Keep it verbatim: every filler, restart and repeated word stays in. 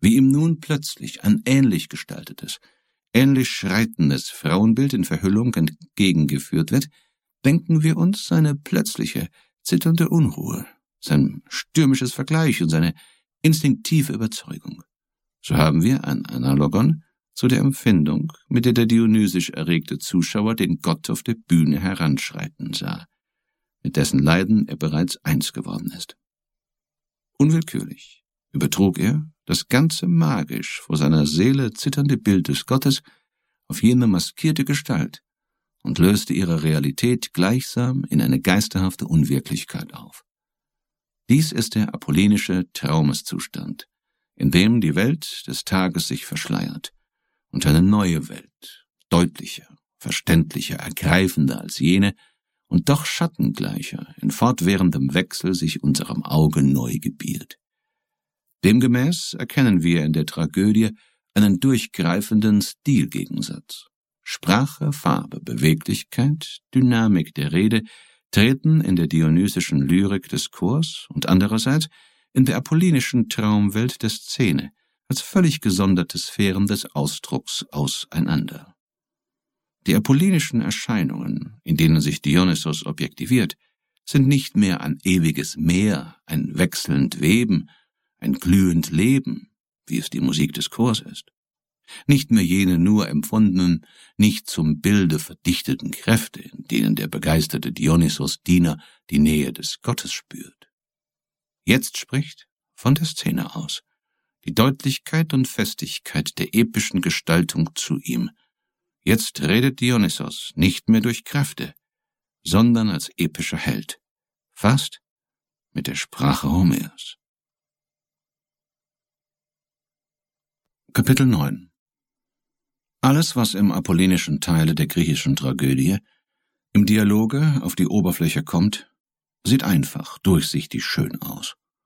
wie ihm nun plötzlich ein ähnlich gestaltetes, ähnlich schreitendes Frauenbild in Verhüllung entgegengeführt wird, denken wir uns seine plötzliche, zitternde Unruhe, sein stürmisches Vergleich und seine instinktive Überzeugung. So haben wir ein Analogon zu der Empfindung, mit der der dionysisch erregte Zuschauer den Gott auf der Bühne heranschreiten sah, mit dessen Leiden er bereits eins geworden ist. Unwillkürlich übertrug er das ganze magisch vor seiner Seele zitternde Bild des Gottes auf jene maskierte Gestalt und löste ihre Realität gleichsam in eine geisterhafte Unwirklichkeit auf. Dies ist der apollinische Traumeszustand, in dem die Welt des Tages sich verschleiert und eine neue Welt, deutlicher, verständlicher, ergreifender als jene und doch schattengleicher, in fortwährendem Wechsel sich unserem Auge neu gebiert. Demgemäß erkennen wir in der Tragödie einen durchgreifenden Stilgegensatz. Sprache, Farbe, Beweglichkeit, Dynamik der Rede treten in der dionysischen Lyrik des Chors und andererseits in der apollinischen Traumwelt der Szene als völlig gesonderte Sphären des Ausdrucks auseinander. Die apollinischen Erscheinungen, in denen sich Dionysos objektiviert, sind nicht mehr ein ewiges Meer, ein wechselnd Weben, ein glühend Leben, wie es die Musik des Chors ist. Nicht mehr jene nur empfundenen, nicht zum Bilde verdichteten Kräfte, in denen der begeisterte Dionysos-Diener die Nähe des Gottes spürt. Jetzt spricht von der Szene aus die Deutlichkeit und Festigkeit der epischen Gestaltung zu ihm. Jetzt redet Dionysos nicht mehr durch Kräfte, sondern als epischer Held, fast mit der Sprache Homers. Kapitel neun. Alles, was im apollinischen Teile der griechischen Tragödie im Dialoge auf die Oberfläche kommt, sieht einfach, durchsichtig schön aus.